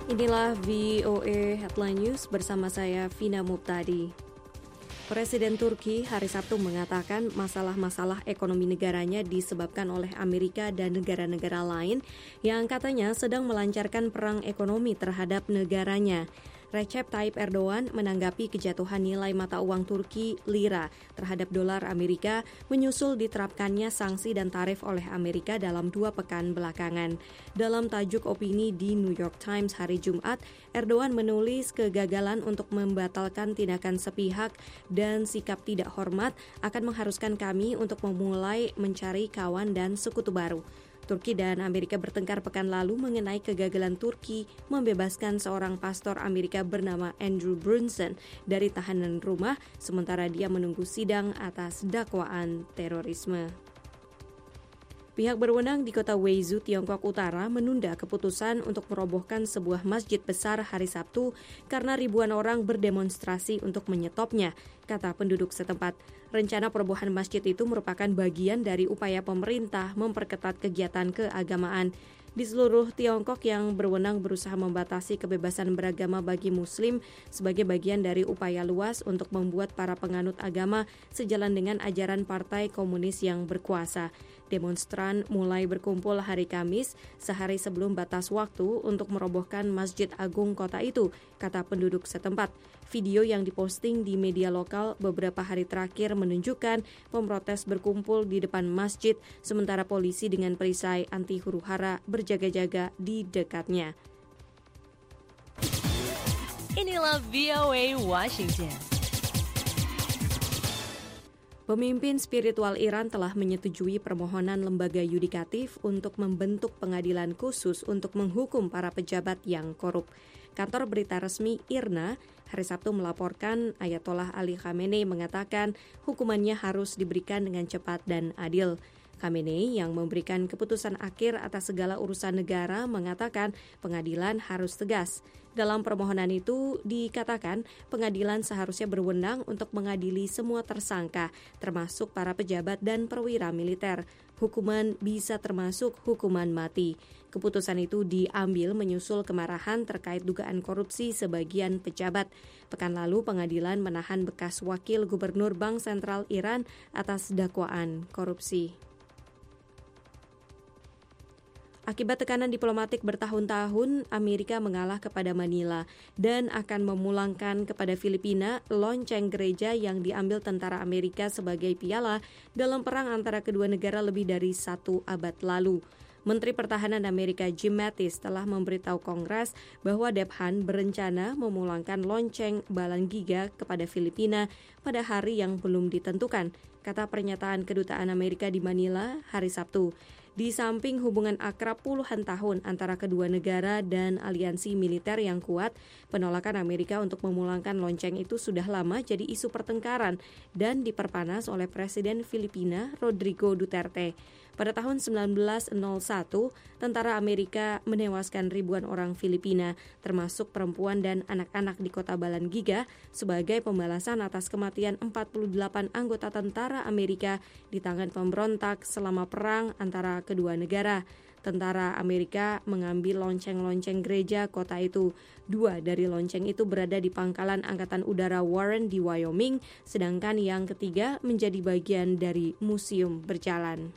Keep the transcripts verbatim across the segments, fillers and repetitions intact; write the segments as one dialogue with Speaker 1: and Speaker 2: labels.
Speaker 1: Inilah V O A Headline News bersama saya Vina Muptadi. Presiden Turki hari Sabtu mengatakan masalah-masalah ekonomi negaranya disebabkan oleh Amerika dan negara-negara lain yang katanya sedang melancarkan perang ekonomi terhadap negaranya. Recep Tayyip Erdogan menanggapi kejatuhan nilai mata uang Turki lira terhadap dolar Amerika menyusul diterapkannya sanksi dan tarif oleh Amerika dalam dua pekan belakangan. Dalam tajuk opini di New York Times hari Jumat, Erdogan menulis kegagalan untuk membatalkan tindakan sepihak dan sikap tidak hormat akan mengharuskan kami untuk memulai mencari kawan dan sekutu baru. Turki dan Amerika bertengkar pekan lalu mengenai kegagalan Turki membebaskan seorang pastor Amerika bernama Andrew Brunson dari tahanan rumah, sementara dia menunggu sidang atas dakwaan terorisme. Pihak berwenang di kota Guizhou, Tiongkok Utara menunda keputusan untuk merobohkan sebuah masjid besar hari Sabtu karena ribuan orang berdemonstrasi untuk menyetopnya, kata penduduk setempat. Rencana perobohan masjid itu merupakan bagian dari upaya pemerintah memperketat kegiatan keagamaan. Di seluruh Tiongkok yang berwenang berusaha membatasi kebebasan beragama bagi Muslim sebagai bagian dari upaya luas untuk membuat para penganut agama sejalan dengan ajaran Partai Komunis yang berkuasa. Demonstran mulai berkumpul hari Kamis, sehari sebelum batas waktu untuk merobohkan Masjid Agung kota itu, kata penduduk setempat. Video yang diposting di media lokal beberapa hari terakhir menunjukkan pemprotes berkumpul di depan masjid, sementara polisi dengan perisai anti huru-hara berjaga-jaga di dekatnya.
Speaker 2: Inilah V O A Washington.
Speaker 1: Pemimpin spiritual Iran telah menyetujui permohonan lembaga yudikatif untuk membentuk pengadilan khusus untuk menghukum para pejabat yang korup. Kantor berita resmi I R N A hari Sabtu melaporkan Ayatollah Ali Khamenei mengatakan hukumannya harus diberikan dengan cepat dan adil. Khamenei yang memberikan keputusan akhir atas segala urusan negara mengatakan pengadilan harus tegas. Dalam permohonan itu dikatakan pengadilan seharusnya berwenang untuk mengadili semua tersangka, termasuk para pejabat dan perwira militer. Hukuman bisa termasuk hukuman mati. Keputusan itu diambil menyusul kemarahan terkait dugaan korupsi sebagian pejabat. Pekan lalu pengadilan menahan bekas wakil gubernur Bank Sentral Iran atas dakwaan korupsi. Akibat tekanan diplomatik bertahun-tahun, Amerika mengalah kepada Manila dan akan memulangkan kepada Filipina lonceng gereja yang diambil tentara Amerika sebagai piala dalam perang antara kedua negara lebih dari satu abad lalu. Menteri Pertahanan Amerika Jim Mattis telah memberitahu Kongres bahwa Dephan berencana memulangkan lonceng Balangiga kepada Filipina pada hari yang belum ditentukan, kata pernyataan Kedutaan Amerika di Manila hari Sabtu. Di samping hubungan akrab puluhan tahun antara kedua negara dan aliansi militer yang kuat, penolakan Amerika untuk memulangkan lonceng itu sudah lama jadi isu pertengkaran dan diperpanas oleh Presiden Filipina Rodrigo Duterte. Pada tahun sembilan belas nol satu, tentara Amerika menewaskan ribuan orang Filipina, termasuk perempuan dan anak-anak di kota Balangiga, sebagai pembalasan atas kematian empat puluh delapan anggota tentara Amerika di tangan pemberontak selama perang antara kedua negara. Tentara Amerika mengambil lonceng-lonceng gereja kota itu. Dua dari lonceng itu berada di pangkalan Angkatan Udara Warren di Wyoming, sedangkan yang ketiga menjadi bagian dari museum berjalan.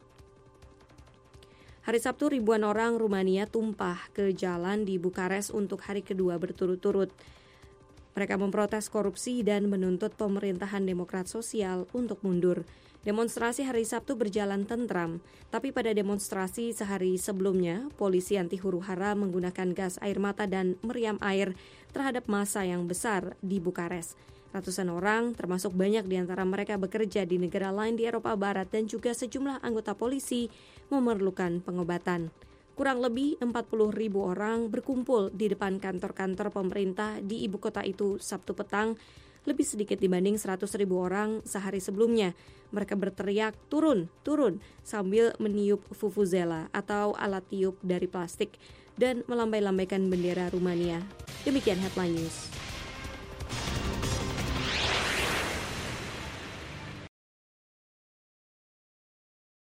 Speaker 1: Hari Sabtu, ribuan orang Rumania tumpah ke jalan di Bukares untuk hari kedua berturut-turut. Mereka memprotes korupsi dan menuntut pemerintahan demokrat sosial untuk mundur. Demonstrasi hari Sabtu berjalan tentram, tapi pada demonstrasi sehari sebelumnya, polisi anti huru-hara menggunakan gas air mata dan meriam air terhadap massa yang besar di Bukares. Ratusan orang, termasuk banyak di antara mereka bekerja di negara lain di Eropa Barat dan juga sejumlah anggota polisi, memerlukan pengobatan. Kurang lebih empat puluh ribu orang berkumpul di depan kantor-kantor pemerintah di ibu kota itu Sabtu petang, lebih sedikit dibanding seratus ribu orang sehari sebelumnya. Mereka berteriak, turun, turun, sambil meniup vuvuzela atau alat tiup dari plastik dan melambai-lambaikan bendera Rumania. Demikian Headline News.